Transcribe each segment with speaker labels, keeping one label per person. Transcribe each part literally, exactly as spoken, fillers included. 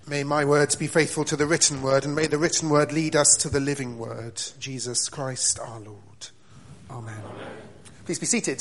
Speaker 1: May my words be faithful to the written word, and may the written word lead us to the living word, Jesus Christ our Lord. Amen. Amen. Please be seated.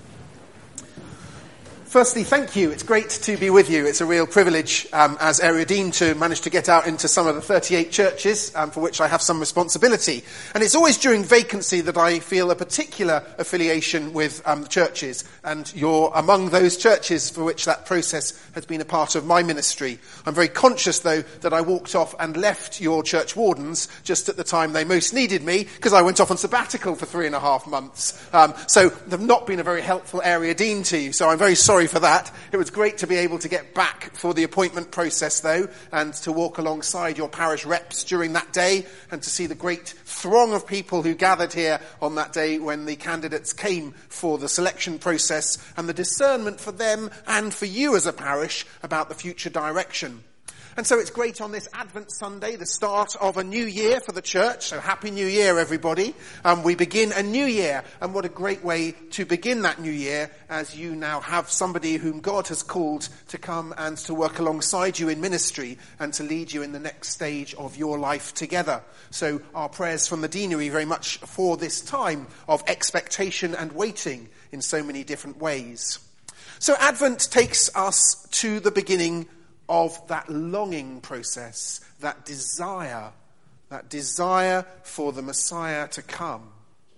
Speaker 1: Firstly, thank you. It's great to be with you. It's a real privilege um, as area dean to manage to get out into some of the thirty-eight churches um, for which I have some responsibility. And it's always during vacancy that I feel a particular affiliation with um, the churches. And you're among those churches for which that process has been a part of my ministry. I'm very conscious, though, that I walked off and left your church wardens just at the time they most needed me, because I went off on sabbatical for three and a half months. Um, so they've not been a very helpful area dean to you. So I'm very sorry for that. It was great to be able to get back for the appointment process, though, and to walk alongside your parish reps during that day, and to see the great throng of people who gathered here on that day when the candidates came for the selection process, and the discernment for them and for you as a parish about the future direction. And so it's great on this Advent Sunday, the start of a new year for the church. So Happy New Year, everybody. Um, we begin a new year. And what a great way to begin that new year, as you now have somebody whom God has called to come and to work alongside you in ministry and to lead you in the next stage of your life together. So our prayers from the deanery very much for this time of expectation and waiting in so many different ways. So Advent takes us to the beginning of that longing process, that desire, that desire for the Messiah to come.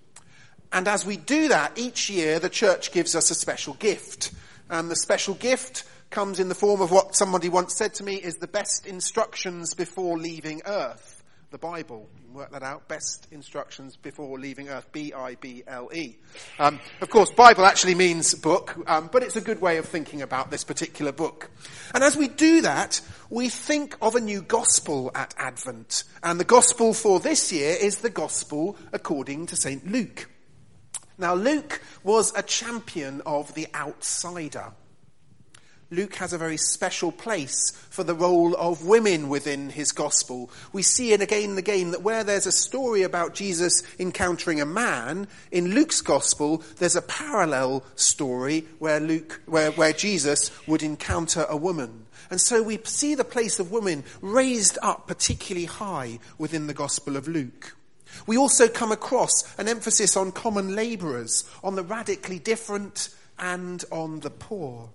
Speaker 1: And as we do that, each year the church gives us a special gift. And the special gift comes in the form of what somebody once said to me is the best instructions before leaving earth. The Bible. You can work that out. Best instructions before leaving earth. B I B L E. Um, of course, Bible actually means book, um, but it's a good way of thinking about this particular book. And as we do that, we think of a new gospel at Advent. And the gospel for this year is the gospel according to Saint Luke. Now, Luke was a champion of the outsider. Luke has a very special place for the role of women within his gospel. We see it again and again that where there's a story about Jesus encountering a man, in Luke's gospel there's a parallel story where Luke, where, where Jesus would encounter a woman. And so we see the place of women raised up particularly high within the gospel of Luke. We also come across an emphasis on common labourers, on the radically different, and on the poor.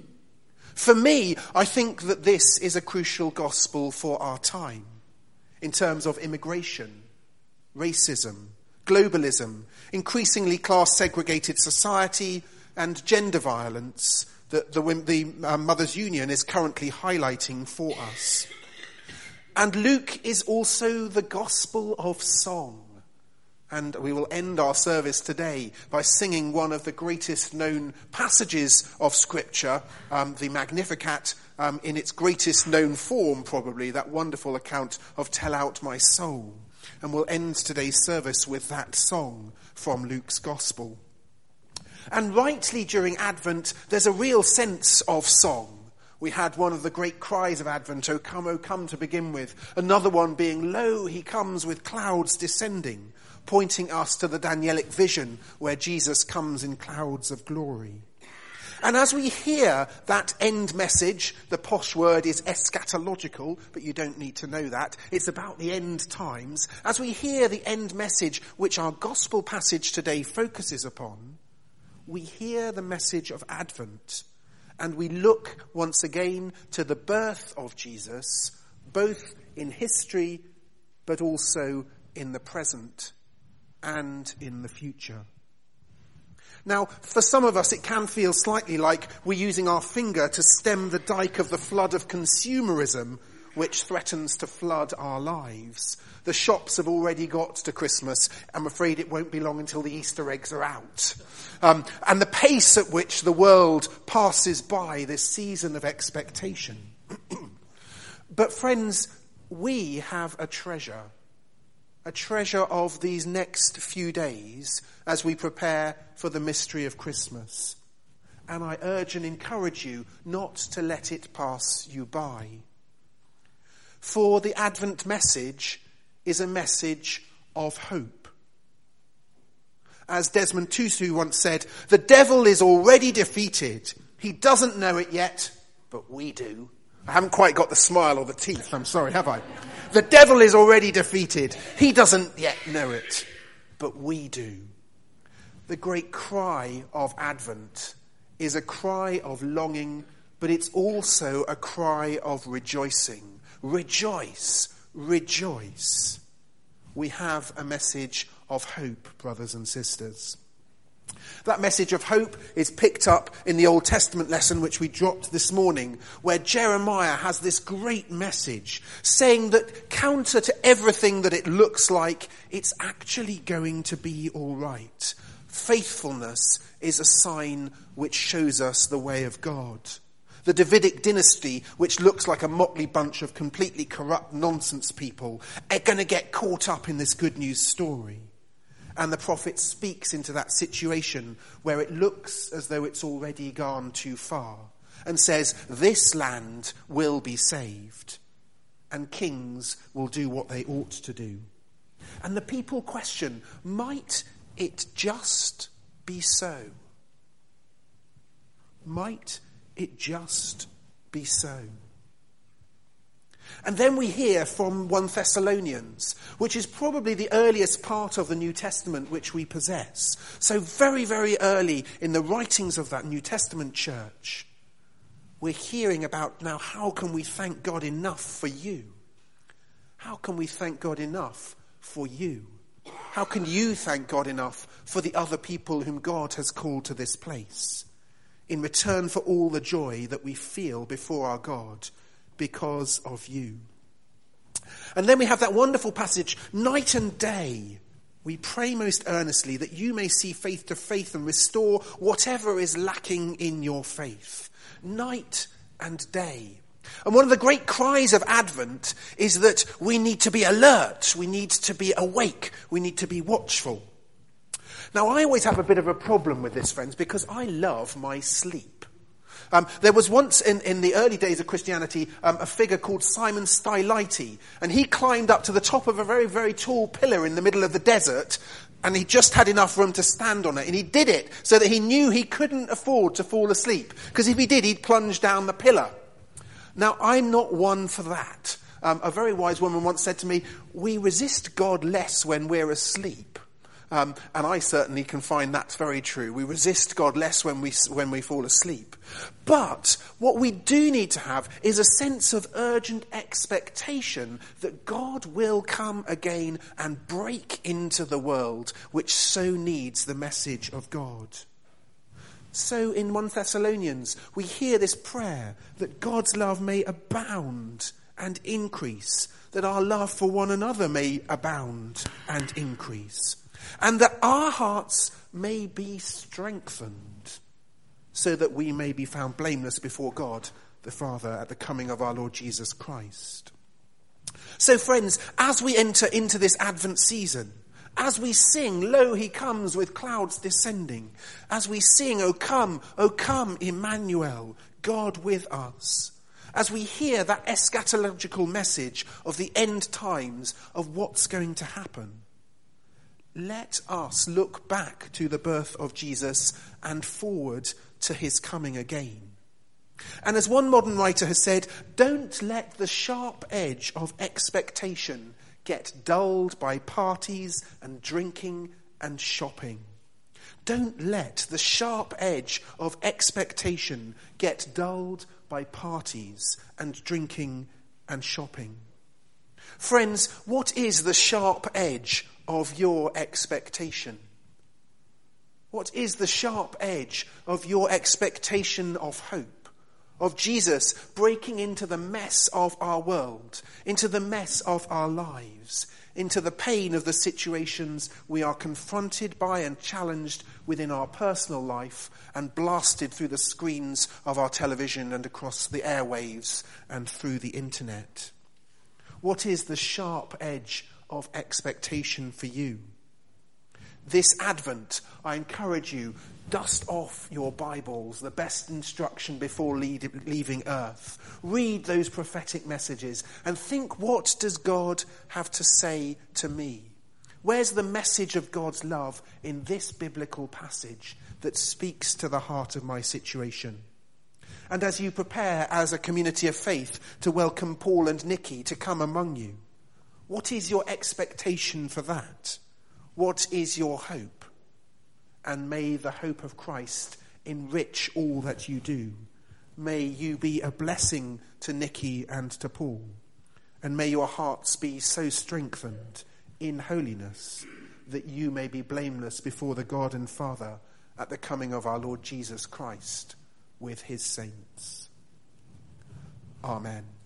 Speaker 1: For me, I think that this is a crucial gospel for our time in terms of immigration, racism, globalism, increasingly class-segregated society, and gender violence that the, the uh, Mothers' Union is currently highlighting for us. And Luke is also the gospel of song. And we will end our service today by singing one of the greatest known passages of Scripture, um, the Magnificat, um, in its greatest known form, probably, that wonderful account of Tell Out My Soul. And we'll end today's service with that song from Luke's Gospel. And rightly during Advent, there's a real sense of song. We had one of the great cries of Advent, O come, O come, to begin with. Another one being, Lo, he comes with clouds descending, pointing us to the Danielic vision where Jesus comes in clouds of glory. And as we hear that end message, the posh word is eschatological, but you don't need to know that. It's about the end times. As we hear the end message, which our gospel passage today focuses upon, we hear the message of Advent. And we look once again to the birth of Jesus, both in history, but also in the present and in the future. Now, for some of us, it can feel slightly like we're using our finger to stem the dike of the flood of consumerism which threatens to flood our lives. The shops have already got to Christmas. I'm afraid it won't be long until the Easter eggs are out. Um, and the pace at which the world passes by this season of expectation. But friends, we have a treasure. A treasure of these next few days as we prepare for the mystery of Christmas. And I urge and encourage you not to let it pass you by. For the Advent message is a message of hope. As Desmond Tutu once said, the devil is already defeated. He doesn't know it yet, but we do. I haven't quite got the smile or the teeth, I'm sorry, have I? The devil is already defeated. He doesn't yet know it, but we do. The great cry of Advent is a cry of longing, but it's also a cry of rejoicing. Rejoice, rejoice. We have a message of hope, brothers and sisters. That message of hope is picked up in the Old Testament lesson which we dropped this morning, where Jeremiah has this great message saying that counter to everything that it looks like, it's actually going to be all right. Faithfulness is a sign which shows us the way of God. The Davidic dynasty, which looks like a motley bunch of completely corrupt nonsense people, are going to get caught up in this good news story. And the prophet speaks into that situation where it looks as though it's already gone too far and says, this land will be saved and kings will do what they ought to do. And the people question, might it just be so? Might it just be so? And then we hear from First Thessalonians, which is probably the earliest part of the New Testament which we possess. So very, very early in the writings of that New Testament church, we're hearing about now how can we thank God enough for you? How can we thank God enough for you? How can you thank God enough for the other people whom God has called to this place in return for all the joy that we feel before our God because of you? And then we have that wonderful passage, night and day, we pray most earnestly that you may see faith to faith and restore whatever is lacking in your faith. Night and day. And one of the great cries of Advent is that we need to be alert, we need to be awake, we need to be watchful. Now, I always have a bit of a problem with this, friends, because I love my sleep. Um, there was once in, in the early days of Christianity um, a figure called Simon Stylites, and he climbed up to the top of a very, very tall pillar in the middle of the desert, and he just had enough room to stand on it. And he did it so that he knew he couldn't afford to fall asleep, because if he did, he'd plunge down the pillar. Now, I'm not one for that. Um, a very wise woman once said to me, we resist God less when we're asleep. Um, and I certainly can find that's very true. We resist God less when we when we fall asleep. But what we do need to have is a sense of urgent expectation that God will come again and break into the world which so needs the message of God. So in First Thessalonians, we hear this prayer that God's love may abound and increase, that our love for one another may abound and increase, and that our hearts may be strengthened, so that we may be found blameless before God the Father at the coming of our Lord Jesus Christ. So friends, as we enter into this Advent season, as we sing, lo, he comes with clouds descending, as we sing, O come, O come, Emmanuel, God with us, as we hear that eschatological message of the end times of what's going to happen, let us look back to the birth of Jesus and forward to his coming again. And as one modern writer has said, don't let the sharp edge of expectation get dulled by parties and drinking and shopping. Don't let the sharp edge of expectation get dulled by parties and drinking and shopping. Friends, what is the sharp edge of your expectation? What is the sharp edge of your expectation of hope, of Jesus breaking into the mess of our world, into the mess of our lives, into the pain of the situations we are confronted by and challenged within our personal life and blasted through the screens of our television and across the airwaves and through the internet? What is the sharp edge of expectation for you? This Advent, I encourage you, dust off your Bibles, the best instruction before leaving earth. Read those prophetic messages and think, what does God have to say to me? Where's the message of God's love in this biblical passage that speaks to the heart of my situation? And as you prepare as a community of faith to welcome Paul and Nikki to come among you, what is your expectation for that? What is your hope? And may the hope of Christ enrich all that you do. May you be a blessing to Nikki and to Paul. And may your hearts be so strengthened in holiness that you may be blameless before the God and Father at the coming of our Lord Jesus Christ with his saints. Amen.